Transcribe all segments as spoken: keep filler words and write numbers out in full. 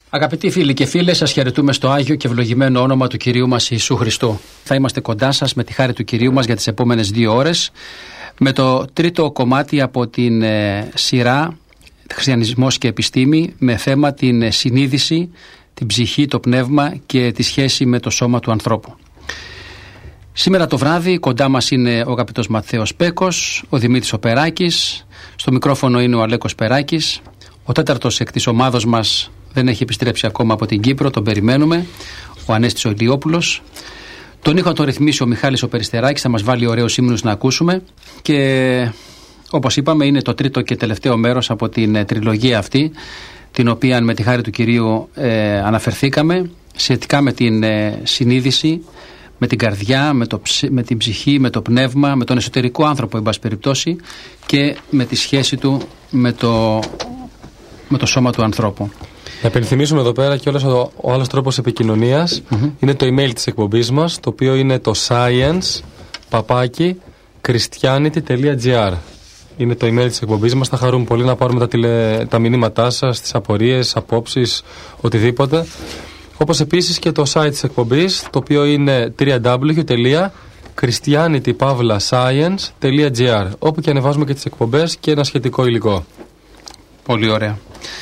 Αγαπητοί φίλοι και φίλες, σας χαιρετούμε στο Άγιο και ευλογημένο όνομα του Κυρίου μας Ιησού Χριστού. Θα είμαστε κοντά σας με τη χάρη του Κυρίου μας για τις επόμενες δύο ώρες με το τρίτο κομμάτι από την ε, σειρά Χριστιανισμός και Επιστήμη με θέμα την ε, συνείδηση, την ψυχή, το πνεύμα και τη σχέση με το σώμα του ανθρώπου. Σήμερα το βράδυ κοντά μας είναι ο αγαπητός Ματθαίος Πέκος, ο Δημήτρης ο Περάκης, στο μικρόφωνο είναι ο Αλέκος Περάκης, ο τέταρτος εκ της ομάδος μας δεν έχει επιστρέψει ακόμα από την Κύπρο, τον περιμένουμε, ο Ανέστης ο Ηλιόπουλος. Τον ήχο τον ρυθμίσει ο Μιχάλης ο Περιστεράκης, θα μας βάλει ωραίους ύμνους να ακούσουμε και όπως είπαμε είναι το τρίτο και τελευταίο μέρος από την ε, τριλογία αυτή, την οποία με τη χάρη του Κυρίου ε, αναφερθήκαμε σχετικά με την ε, συνείδηση, με την καρδιά, με, το, με την ψυχή, με το πνεύμα, με τον εσωτερικό άνθρωπο εν πάση περιπτώσει και με τη σχέση του με το, με το σώμα του ανθρώπου. Να υπενθυμίσουμε εδώ πέρα και όλος ο, ο άλλος τρόπος επικοινωνίας mm-hmm. είναι το email της εκπομπής μας, το οποίο είναι το science παπάκι christianity.gr. Είναι το email της εκπομπής μας. Θα χαρούμε πολύ να πάρουμε τα, τηλε, τα μηνύματά σας, τις απορίες, απόψεις, οτιδήποτε. Όπως επίσης και το site της εκπομπής, το οποίο είναι double-u double-u double-u τελεία christianity pavla science τελεία gr, όπου και ανεβάζουμε και τις εκπομπές και ένα σχετικό υλικό. Πολύ ωραία.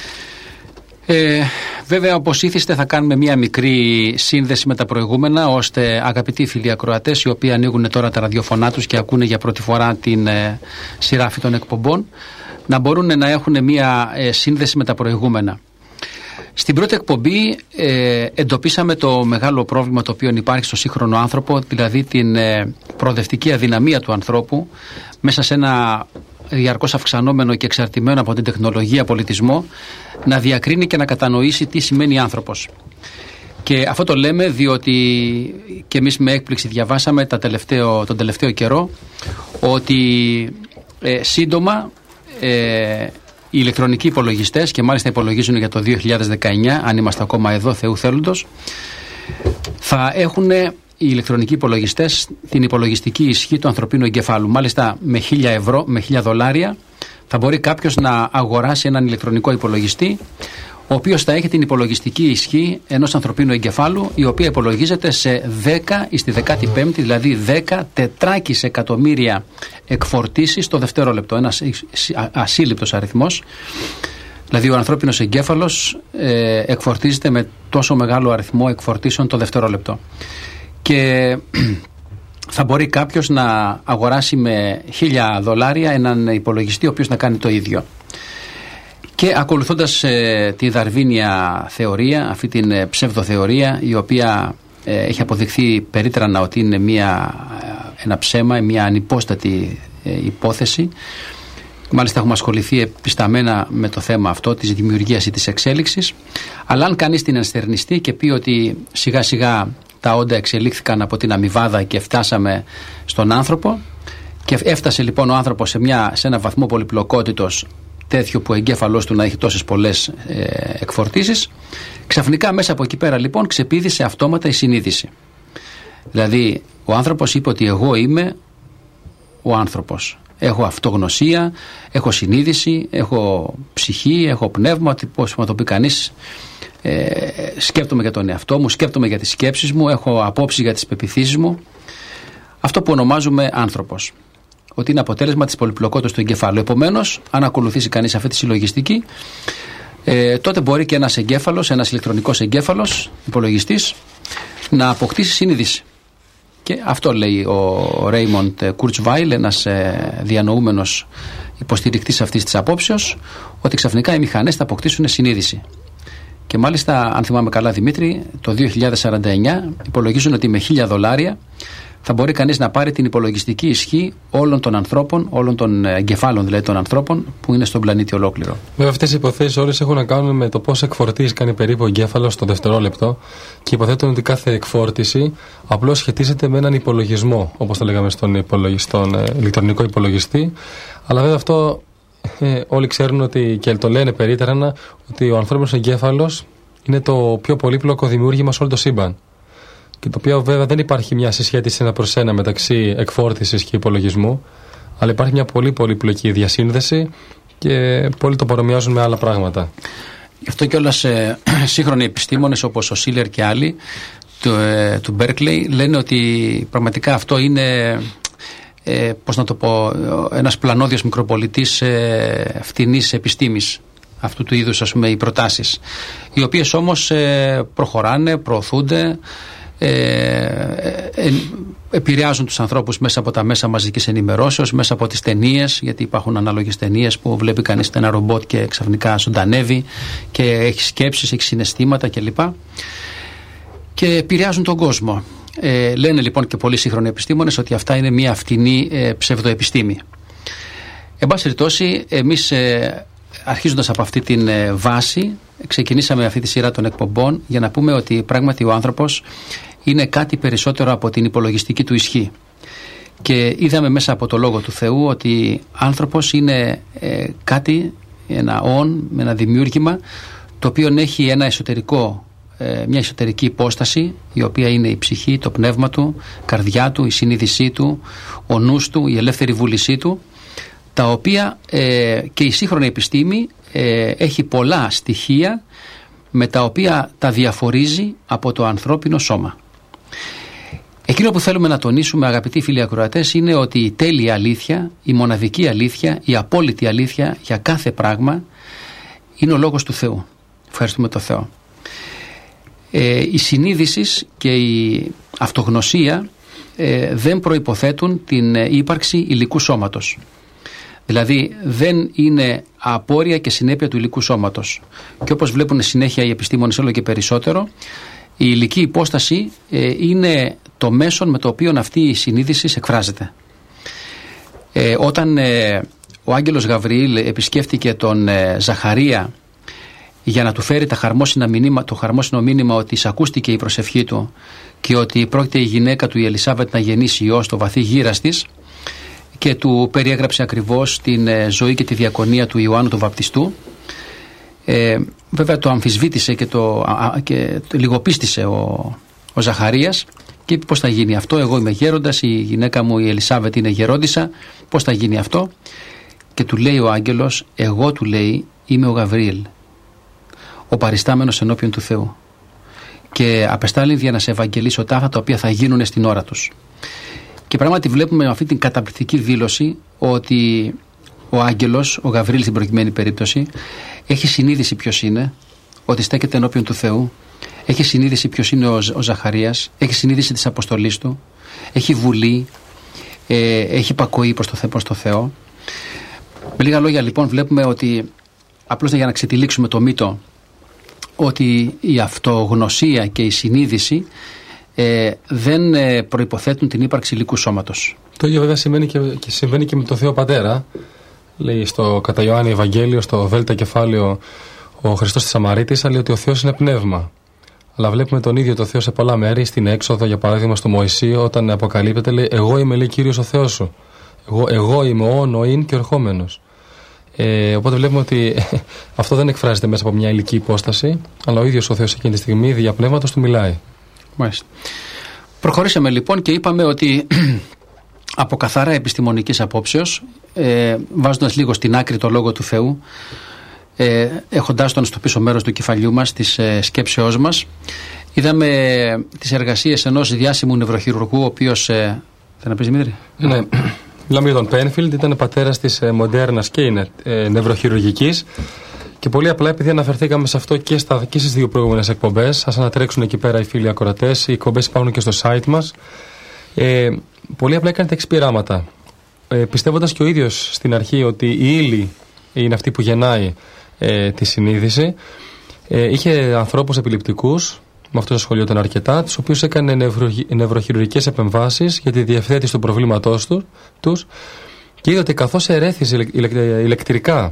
Ε, βέβαια, όπως ήθιστε, θα κάνουμε μια μικρή σύνδεση με τα προηγούμενα, ώστε αγαπητοί φίλοι ακροατές, οι οποίοι ανοίγουν τώρα τα ραδιοφωνά τους και ακούνε για πρώτη φορά την ε, σειρά αυτή των εκπομπών, να μπορούν να έχουν μια ε, σύνδεση με τα προηγούμενα. Στην πρώτη εκπομπή ε, εντοπίσαμε το μεγάλο πρόβλημα το οποίο υπάρχει στο σύγχρονο άνθρωπο, δηλαδή την ε, προοδευτική αδυναμία του ανθρώπου μέσα σε ένα διαρκώς αυξανόμενο και εξαρτημένο από την τεχνολογία πολιτισμό, να διακρίνει και να κατανοήσει τι σημαίνει άνθρωπος. Και αυτό το λέμε διότι και εμείς με έκπληξη διαβάσαμε τα τελευταίο, τον τελευταίο καιρό ότι ε, σύντομα ε, οι ηλεκτρονικοί υπολογιστές, και μάλιστα υπολογίζουν για το δύο χιλιάδες δεκαεννιά, αν είμαστε ακόμα εδώ Θεού θέλοντος, θα έχουν οι ηλεκτρονικοί υπολογιστές την υπολογιστική ισχύ του ανθρωπίνου εγκεφάλου. Μάλιστα με χίλια ευρώ, με χίλια δολάρια θα μπορεί κάποιος να αγοράσει έναν ηλεκτρονικό υπολογιστή, ο οποίος θα έχει την υπολογιστική ισχύ ενός ανθρωπίνου εγκεφάλου, η οποία υπολογίζεται σε δέκα εις τη δεκάτη πέμπτη, δηλαδή δέκα τετράκις εκατομμύρια εκφορτήσεις το δευτερόλεπτο. Ένας ασύλληπτος αριθμός. Δηλαδή ο ανθρώπινος εγκέφαλος ε, εκφορτίζεται με τόσο μεγάλο αριθμό εκφορτήσεων το δευτερόλεπτο. Και θα μπορεί κάποιος να αγοράσει με χίλια δολάρια έναν υπολογιστή ο οποίος να κάνει το ίδιο. Και ακολουθώντας ε, τη δαρβίνια θεωρία, αυτή την ε, ψευδοθεωρία, η οποία ε, έχει αποδειχθεί περίτρανα ότι είναι μια, ένα ψέμα, μια ανυπόστατη ε, υπόθεση. Μάλιστα έχουμε ασχοληθεί επισταμένα με το θέμα αυτό της δημιουργίας ή της εξέλιξης. Αλλά αν κανείς την ενστερνιστεί και πει ότι σιγά σιγά τα όντα εξελίχθηκαν από την αμοιβάδα και φτάσαμε στον άνθρωπο, και έφτασε λοιπόν ο άνθρωπος σε, μια, σε ένα βαθμό πολυπλοκότητος τέτοιο που ο εγκέφαλός του να έχει τόσες πολλές ε, εκφορτήσεις, ξαφνικά μέσα από εκεί πέρα λοιπόν ξεπήδησε αυτόματα η συνείδηση. Δηλαδή ο άνθρωπος είπε ότι εγώ είμαι ο άνθρωπος. Έχω αυτογνωσία, έχω συνείδηση, έχω ψυχή, έχω πνεύμα, πώς να το πει κανείς. Ε, σκέπτομαι για τον εαυτό μου, σκέπτομαι για τις σκέψεις μου, έχω απόψεις για τις πεποιθήσεις μου. Αυτό που ονομάζουμε άνθρωπος, ότι είναι αποτέλεσμα της πολυπλοκότητας του εγκεφάλου. Επομένως, αν ακολουθήσει κανείς αυτή τη συλλογιστική, ε, τότε μπορεί και ένας εγκέφαλος, ένας ηλεκτρονικός εγκέφαλος, υπολογιστής, να αποκτήσει συνείδηση. Και αυτό λέει ο Ρέιμοντ Κουρτσβάιλ, ένας ε, διανοούμενος υποστηρικτής αυτής της απόψεως, ότι ξαφνικά οι μηχανές θα αποκτήσουν συνείδηση. Και μάλιστα, αν θυμάμαι καλά, Δημήτρη, το δύο χιλιάδες σαράντα εννιά υπολογίζουν ότι με χίλια δολάρια θα μπορεί κανείς να πάρει την υπολογιστική ισχύ όλων των ανθρώπων, όλων των εγκεφάλων δηλαδή των ανθρώπων που είναι στον πλανήτη ολόκληρο. Βέβαια, αυτές οι υποθέσεις όλες έχουν να κάνουν με το πώς εκφορτίζει κάνει περίπου ο εγκέφαλος στο δευτερόλεπτο, και υποθέτουν ότι κάθε εκφόρτιση απλώς σχετίζεται με έναν υπολογισμό, όπως το λέγαμε στον, στον ε, ηλεκτρονικό υπολογιστή. Αλλά βέβαια αυτό ε, όλοι ξέρουν ότι, και το λένε περίτρανα, ότι ο ανθρώπινος εγκέφαλος είναι το πιο πολύπλοκο δημιούργημα σε όλο το σύμπαν. Και το οποίο βέβαια δεν υπάρχει μια συσχέτιση ένα προς ένα μεταξύ εκφόρτισης και υπολογισμού, αλλά υπάρχει μια πολύ πολύπλοκη διασύνδεση και πολλοί το παρομοιάζουν με άλλα πράγματα. Γι' αυτό κιόλας ε, σύγχρονοι επιστήμονες όπως ο Σίλερ και άλλοι του, ε, του Μπέρκλεϊ λένε ότι πραγματικά αυτό είναι, ε, πώς να το πω, ένας πλανόδιος μικροπολιτής ε, φτηνής επιστήμης. Αυτού του είδους, ας πούμε, οι προτάσεις, οι οποίες όμως ε, προχωράνε, προωθούνται, ε, ε, επηρεάζουν τους ανθρώπους μέσα από τα μέσα μαζικής ενημερώσεως, μέσα από τις ταινίες, γιατί υπάρχουν ανάλογες ταινίες που βλέπει κανείς ένα ρομπότ και ξαφνικά ζωντανεύει και έχει σκέψεις, έχει συναισθήματα κλπ. Και επηρεάζουν τον κόσμο. Ε, λένε λοιπόν και πολλοί σύγχρονοι επιστήμονες ότι αυτά είναι μια φτηνή ε, ψευδοεπιστήμη. Εν πάση περιπτώσει, εμείς ε, αρχίζοντας από αυτή την ε, βάση, ξεκινήσαμε αυτή τη σειρά των εκπομπών για να πούμε ότι πράγματι ο άνθρωπος είναι κάτι περισσότερο από την υπολογιστική του ισχύ. Και είδαμε μέσα από το Λόγο του Θεού ότι άνθρωπος είναι ε, κάτι, ένα όν, ένα δημιούργημα, το οποίο έχει ένα εσωτερικό, ε, μια εσωτερική υπόσταση, η οποία είναι η ψυχή, το πνεύμα του, η καρδιά του, η συνείδησή του, ο νους του, η ελεύθερη βούλησή του, τα οποία ε, και η σύγχρονη επιστήμη ε, έχει πολλά στοιχεία με τα οποία τα διαφορίζει από το ανθρώπινο σώμα. Εκείνο που θέλουμε να τονίσουμε, αγαπητοί φίλοι ακροατές, είναι ότι η τέλεια αλήθεια, η μοναδική αλήθεια, η απόλυτη αλήθεια για κάθε πράγμα είναι ο Λόγος του Θεού. Ευχαριστούμε τον Θεό. Ε, η συνείδηση και η αυτογνωσία ε, δεν προϋποθέτουν την ύπαρξη υλικού σώματος. Δηλαδή δεν είναι απόρρια και συνέπεια του υλικού σώματος. Και όπως βλέπουν συνέχεια οι επιστήμονες όλο και περισσότερο, η υλική υπόσταση ε, είναι το μέσον με το οποίο αυτή η συνείδηση εκφράζεται. Ε, όταν ε, ο άγγελος Γαβριήλ επισκέφτηκε τον ε, Ζαχαρία για να του φέρει τα χαρμόσυνα μηνύμα, το χαρμόσυνο μήνυμα ότι εισακούστηκε η προσευχή του και ότι πρόκειται η γυναίκα του η Ελισάβετ να γεννήσει ιό στο βαθύ γύρας της, και του περιέγραψε ακριβώς την ε, ζωή και τη διακονία του Ιωάννου του Βαπτιστού. Ε, βέβαια το αμφισβήτησε και το, α, και το λιγοπίστησε ο, ο Ζαχαρίας και είπε πώς θα γίνει αυτό, εγώ είμαι γέροντας, η γυναίκα μου η Ελισάβετ είναι γερόντισσα, πώς θα γίνει αυτό? Και του λέει ο άγγελος, εγώ, του λέει, είμαι ο Γαβριήλ, ο παριστάμενος ενώπιον του Θεού, και απεστάλλει για να σε ευαγγελίσω τα αυτά τα οποία θα γίνουν στην ώρα τους. Και πράγματι βλέπουμε με αυτή την καταπληκτική δήλωση ότι ο άγγελος, ο Γαβριήλ στην προκειμένη περίπτωση, έχει συνείδηση ποιος είναι, ότι στέκεται ενώπιον του Θεού, έχει συνείδηση ποιος είναι ο, ο Ζαχαρίας, έχει συνείδηση της αποστολής του, έχει βουλή, ε, έχει υπακοή προς το, προς το Θεό. Με λίγα λόγια λοιπόν βλέπουμε ότι, απλώς για να ξετυλίξουμε το μύτο, ότι η αυτογνωσία και η συνείδηση ε, δεν ε, προϋποθέτουν την ύπαρξη υλικού σώματος. Το ίδιο βέβαια συμβαίνει και, και συμβαίνει και με το Θεό Πατέρα. Λέει στο κατά Ιωάννη Ευαγγέλιο, στο Δέλτα κεφάλαιο, ο Χριστός της Σαμαρίτης, λέει ότι ο Θεός είναι πνεύμα. Αλλά βλέπουμε τον ίδιο το Θεό σε πολλά μέρη, στην Έξοδο για παράδειγμα, στο Μωυσή, όταν αποκαλύπτεται, λέει, εγώ είμαι, λέει, Κύριος ο Θεός σου. Εγώ, εγώ είμαι ο όν, ο ειν και ο ερχόμενος. Ε, οπότε βλέπουμε ότι αυτό δεν εκφράζεται μέσα από μια υλική υπόσταση, αλλά ο ίδιος ο Θεός εκείνη τη στιγμή δια πνεύματος του μιλάει. Μάλιστα. Προχωρήσαμε λοιπόν και είπαμε ότι από καθαρά επιστημονικής απόψεως, ε, βάζοντας λίγο στην άκρη το Λόγο του Θεού, ε, έχοντάς τον στο πίσω μέρος του κεφαλιού μας, της ε, σκέψεώς μας, είδαμε τις εργασίες ενός διάσημου νευροχειρουργού, ο οποίος... Ε, θα να πεις, Δημήτρη? Ναι. Μιλάμε για τον Πένφιλντ, ήταν πατέρας της ε, μοντέρνας και είναι ε, νευροχειρουργικής. Και πολύ απλά, επειδή αναφερθήκαμε σε αυτό και, στα, και στις δύο προηγούμενες εκπομπές, ας ανατρέξουν εκεί πέρα οι φίλοι ακροατές, οι εκπομπές υπάρχουν και στο site μας. Ε, πολύ απλά έκανε τα εξής πειράματα. Ε, πιστεύοντας και ο ίδιος στην αρχή ότι η ύλη είναι αυτή που γεννάει ε, τη συνείδηση, ε, είχε ανθρώπους επιληπτικούς, με αυτό ασχολιόταν αρκετά, τους οποίους έκανε νευρο, νευροχειρουργικές επεμβάσεις για τη διευθέτηση των προβλήματός του, τους, και είδε ότι καθώς ερέθησε ηλεκ, ηλεκ, ηλεκτρικά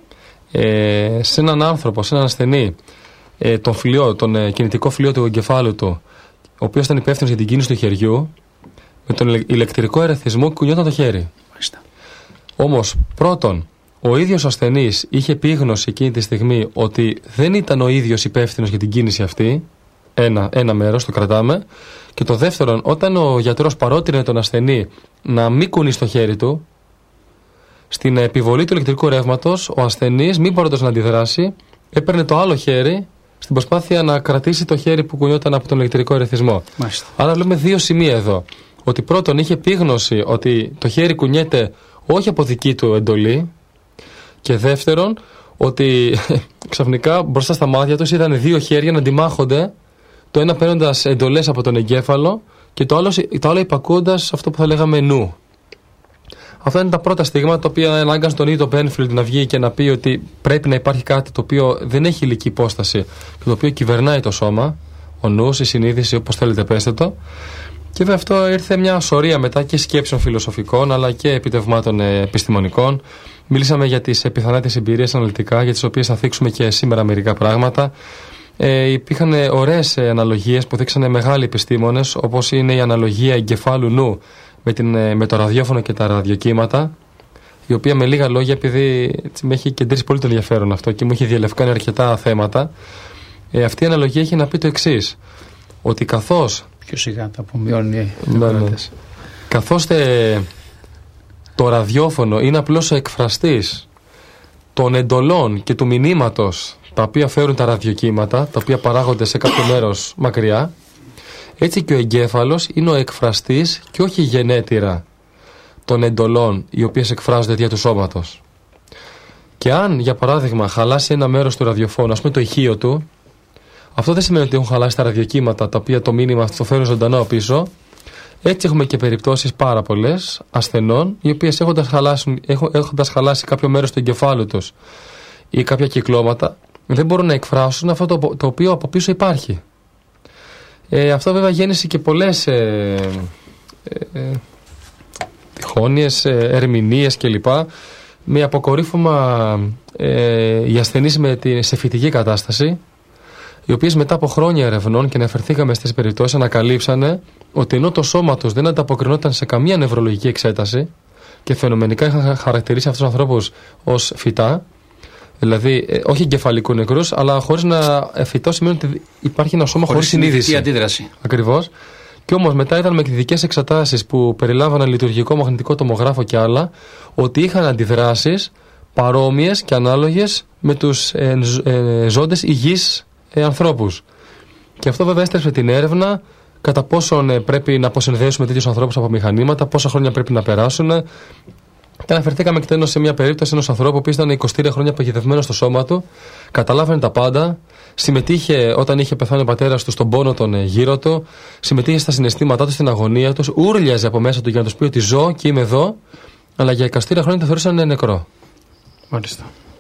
ε, σε έναν άνθρωπο, σε έναν ασθενή, ε, τον, φλοιό, τον ε, κινητικό φλοιό του εγκεφάλου του, ο οποίος ήταν υπεύθυνος για την κίνηση του χεριού, με τον ηλεκτρικό ερεθισμό κουνιόταν το χέρι. Μάλιστα. Όμως, πρώτον, ο ίδιος ο ασθενής είχε επίγνωση εκείνη τη στιγμή ότι δεν ήταν ο ίδιος υπεύθυνος για την κίνηση αυτή. Ένα, ένα μέρος το κρατάμε. Και το δεύτερον, όταν ο γιατρός παρότρινε τον ασθενή να μην κουνήσει το χέρι του, στην επιβολή του ηλεκτρικού ρεύματος, ο ασθενής, μην μπορώντας να αντιδράσει, έπαιρνε το άλλο χέρι στην προσπάθεια να κρατήσει το χέρι που κουνιόταν από τον ηλεκτρικό ερεθισμό. Μάλιστα. Άρα βλέπουμε δύο σημεία εδώ. Ότι πρώτον είχε επίγνωση ότι το χέρι κουνιέται όχι από δική του εντολή, και δεύτερον ότι ξαφνικά μπροστά στα μάτια τους είδαν δύο χέρια να αντιμάχονται, το ένα παίρνοντας εντολές από τον εγκέφαλο και το άλλο, το άλλο υπακούοντας αυτό που θα λέγαμε νου. Αυτά είναι τα πρώτα στίγματα τα οποία ανάγκασαν τον ίδιο Μπένφιλντ να βγει και να πει ότι πρέπει να υπάρχει κάτι το οποίο δεν έχει υλική υπόσταση και το οποίο κυβερνάει το σώμα, ο νους, η συνείδηση, όπως θέλετε πέστε το. Και βέβαια αυτό ήρθε μια σωρία μετά και σκέψεων φιλοσοφικών αλλά και επιτευγμάτων επιστημονικών. Μίλησαμε για τις πιθανότητες εμπειρίες αναλυτικά, για τις οποίες θα θίξουμε και σήμερα μερικά πράγματα. Ε, υπήρχαν ωραίες αναλογίες που δείξανε μεγάλοι επιστήμονες, όπως είναι η αναλογία εγκεφάλου νου με, την, με το ραδιόφωνο και τα ραδιοκύματα, η οποία με λίγα λόγια, επειδή έτσι, με έχει κεντρήσει πολύ το ενδιαφέρον αυτό και μου έχει διαλευκάνει αρκετά θέματα, ε, αυτή η αναλογία έχει να πει το εξής, ότι καθώς πιο σιγά τα απομειώνει ναι, ναι. καθώς τε, το ραδιόφωνο είναι απλώς ο εκφραστής των εντολών και του μηνύματος τα οποία φέρουν τα ραδιοκύματα, τα οποία παράγονται σε κάποιο μέρος μακριά, έτσι και ο εγκέφαλος είναι ο εκφραστής και όχι η γενέτειρα των εντολών οι οποίες εκφράζονται δια του σώματος. Και αν, για παράδειγμα, χαλάσει ένα μέρος του ραδιοφώνου, ας πούμε το ηχείο του, αυτό δεν σημαίνει ότι έχουν χαλάσει τα ραδιοκύματα τα οποία το μήνυμα αυτό το φέρουν ζωντανό πίσω. Έτσι έχουμε και περιπτώσεις πάρα πολλές ασθενών οι οποίες έχοντας χαλάσει, έχοντας χαλάσει κάποιο μέρος του εγκεφάλου τους ή κάποια κυκλώματα δεν μπορούν να εκφράσουν αυτό το, το οποίο από πίσω υπάρχει. Ε, αυτό βέβαια γέννησε και πολλές ε, ε, ε, διχόνοιες, ε, ερμηνείες κλπ. Με αποκορύφωμα ε, οι ασθενείς με τη, σε φυτική κατάσταση, οι οποίες μετά από χρόνια ερευνών και αναφερθήκαμε στις περιπτώσεις ανακαλύψανε ότι ενώ το σώμα τους δεν ανταποκρινόταν σε καμία νευρολογική εξέταση και φαινομενικά είχαν χαρακτηρίσει αυτούς τους ανθρώπους ως φυτά, δηλαδή ε, όχι εγκεφαλικού νεκρούς, αλλά χωρίς να φυτό σημαίνει ότι υπάρχει ένα σώμα χωρίς συνείδηση. Αντίδραση. Ακριβώς. Και όμως μετά είδαν με εκδικές εξετάσεις που περιλάμβαναν λειτουργικό μαγνητικό τομογράφο και άλλα, ότι είχαν αντιδράσεις παρόμοιες και ανάλογες με τους ε, ε, ζώντες υγιείς ε, ανθρώπους. Και αυτό βέβαια έστρεψε την έρευνα κατά πόσον ε, πρέπει να αποσυνδέσουμε τέτοιους ανθρώπους από μηχανήματα, πόσα χρόνια πρέπει να περάσουν. Και αναφερθήκαμε εκτενώς σε μια περίπτωση ενός ανθρώπου που ήταν είκοσι τρία χρόνια παγιδευμένο στο σώμα του, καταλάβαινε τα πάντα, συμμετείχε όταν είχε πεθάνει ο πατέρας του στον πόνο των γύρω του, συμμετείχε στα συναισθήματά του, στην αγωνία του, ούρλιαζε από μέσα του για να του πει ότι ζω και είμαι εδώ, αλλά για είκοσι τρία χρόνια το θεωρούσαν νεκρό. Μάλιστα.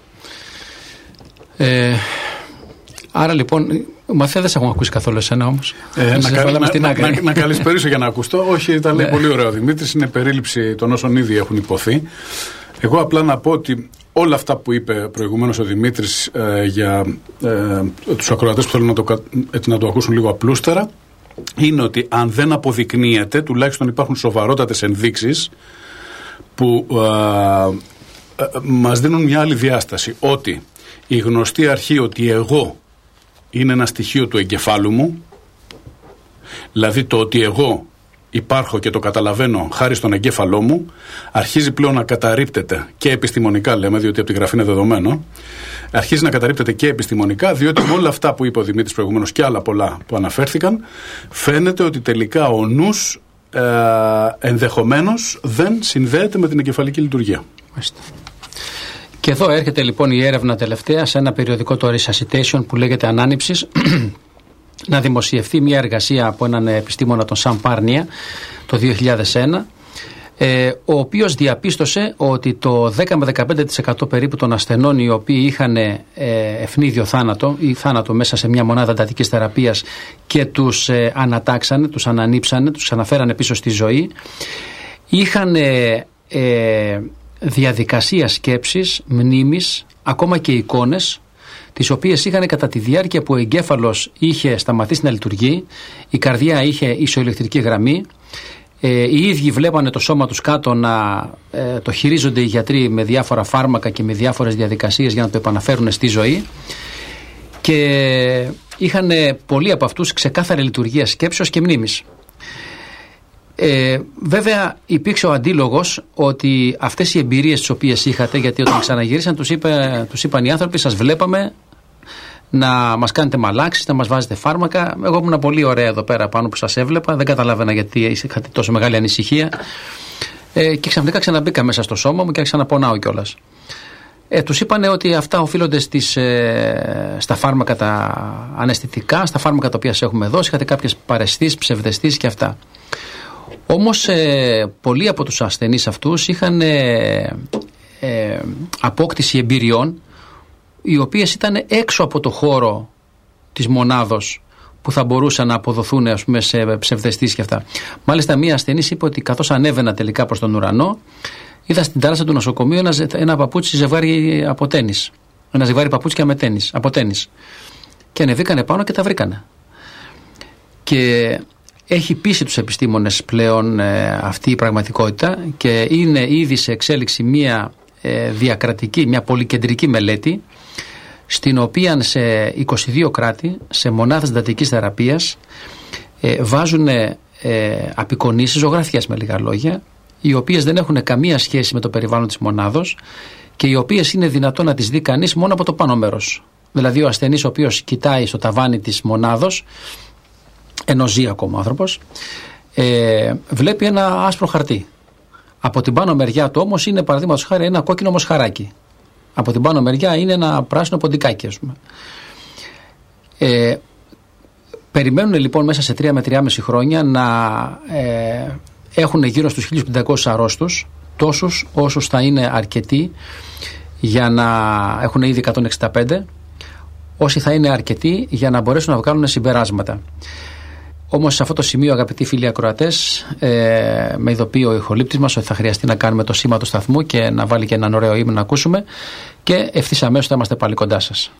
Ε, άρα λοιπόν, μαθαία δεν σε έχουμε ακούσει καθόλου εσένα όμως. Ε, να, καλ, να, να, να, να καλησπερίσω για να ακουστώ. Όχι, τα λέει πολύ ωραίο ο Δημήτρης, είναι περίληψη των όσων ήδη έχουν υποθεί. Εγώ απλά να πω ότι όλα αυτά που είπε προηγουμένως ο Δημήτρης ε, για ε, τους ακροατές που θέλουν να το, έτσι, να το ακούσουν λίγο απλούστερα, είναι ότι αν δεν αποδεικνύεται, τουλάχιστον υπάρχουν σοβαρότατες ενδείξεις που ε, ε, μας δίνουν μια άλλη διάσταση, ότι η γνωστή αρχή ότι εγώ είναι ένα στοιχείο του εγκεφάλου μου, δηλαδή το ότι εγώ υπάρχω και το καταλαβαίνω χάρη στον εγκέφαλό μου, αρχίζει πλέον να καταρρίπτεται και επιστημονικά, λέμε, διότι από τη γραφή είναι δεδομένο, αρχίζει να καταρρίπτεται και επιστημονικά, διότι με όλα αυτά που είπε ο Δημήτρης προηγουμένως και άλλα πολλά που αναφέρθηκαν, φαίνεται ότι τελικά ο νους ε, ενδεχομένως δεν συνδέεται με την εγκεφαλική λειτουργία. Μάλιστα. Και εδώ έρχεται λοιπόν η έρευνα τελευταία σε ένα περιοδικό, το Resuscitation, που λέγεται Ανάνυψης, να δημοσιευθεί μια εργασία από έναν επιστήμονα, τον Sam Parnia, το δύο χιλιάδες ένα, ε, ο οποίος διαπίστωσε ότι το δέκα με δεκαπέντε τοις εκατό περίπου των ασθενών οι οποίοι είχαν ε, ευνίδιο θάνατο ή θάνατο μέσα σε μια μονάδα εντατικής θεραπείας και τους ε, ανατάξανε, τους ανανύψανε, τους αναφέρανε πίσω στη ζωή, είχαν ε, ε, διαδικασία σκέψης, μνήμης, ακόμα και εικόνες, τις οποίες είχαν κατά τη διάρκεια που ο εγκέφαλος είχε σταματήσει να λειτουργεί, η καρδιά είχε ισοηλεκτρική γραμμή, ε, οι ίδιοι βλέπανε το σώμα τους κάτω να ε, το χειρίζονται οι γιατροί με διάφορα φάρμακα και με διάφορες διαδικασίες για να το επαναφέρουν στη ζωή, και είχαν πολλοί από αυτούς ξεκάθαρη λειτουργία σκέψεως και μνήμης. Ε, βέβαια υπήρξε ο αντίλογος ότι αυτές οι εμπειρίες τις οποίες είχατε, γιατί όταν ξαναγυρίσαν τους, είπε, τους είπαν οι άνθρωποι, σας βλέπαμε να μας κάνετε μαλάξεις, να μας βάζετε φάρμακα. Εγώ ήμουν πολύ ωραία εδώ πέρα πάνω που σας έβλεπα, δεν καταλάβαινα γιατί είχατε τόσο μεγάλη ανησυχία. Ε, και ξαφνικά ξαναμπήκα μέσα στο σώμα μου και άρχισα να πονάω κιόλας. Ε, τους είπανε ότι αυτά οφείλονται στις, ε, στα φάρμακα τα αναισθητικά, στα φάρμακα τα οποία σε έχουμε δώσει, είχατε κάποιες παραισθήσεις, ψευδαισθήσεις και αυτά. Όμως ε, πολλοί από τους ασθενείς αυτούς είχαν ε, ε, απόκτηση εμπειριών οι οποίες ήταν έξω από το χώρο της μονάδος που θα μπορούσαν να αποδοθούν, ας πούμε, σε ψευδαισθήσεις και αυτά. Μάλιστα μία ασθενής είπε ότι καθώς ανέβαινα τελικά προς τον ουρανό, είδα στην τάρασσα του νοσοκομείου ένα, ένα παπούτσι ζευγάρι από τένις. Ένα ζευγάρι παπούτσια με τένις, από τένις. Και ανεβήκανε πάνω και τα βρήκανε. Και έχει πείσει τους επιστήμονες πλέον ε, αυτή η πραγματικότητα και είναι ήδη σε εξέλιξη μια ε, διακρατική, μια πολυκεντρική μελέτη, στην οποία σε είκοσι δύο κράτη, σε μονάδες εντατικής θεραπείας, ε, βάζουν ε, απεικονίσεις, ζωγραφιές με λίγα λόγια, οι οποίες δεν έχουν καμία σχέση με το περιβάλλον της μονάδος και οι οποίες είναι δυνατόν να τις δει κανείς μόνο από το πάνω μέρος. Δηλαδή ο ασθενής ο οποίος κοιτάει στο ταβάνι της μονάδος, ενώ ζει ακόμα ο άνθρωπος, ε, βλέπει ένα άσπρο χαρτί. Από την πάνω μεριά του όμως είναι, παραδείγματος χάρη, ένα κόκκινο μοσχαράκι. Από την πάνω μεριά είναι ένα πράσινο ποντικάκι, ας πούμε. Ε, περιμένουν λοιπόν μέσα σε τρία με τρία και μισό χρόνια να ε, έχουν γύρω στους χίλιους πεντακόσιους αρρώστους, τόσους όσους θα είναι αρκετοί για να έχουν ήδη εκατόν εξήντα πέντε, όσοι θα είναι αρκετοί για να μπορέσουν να βγάλουν συμπεράσματα. Όμως σε αυτό το σημείο, αγαπητοί φίλοι ακροατές, ε, με ειδοποιεί ο ηχολήπτης μας ότι θα χρειαστεί να κάνουμε το σήμα του σταθμού και να βάλει και έναν ωραίο ύμνο να ακούσουμε και ευθύς αμέσως θα είμαστε πάλι κοντά σας.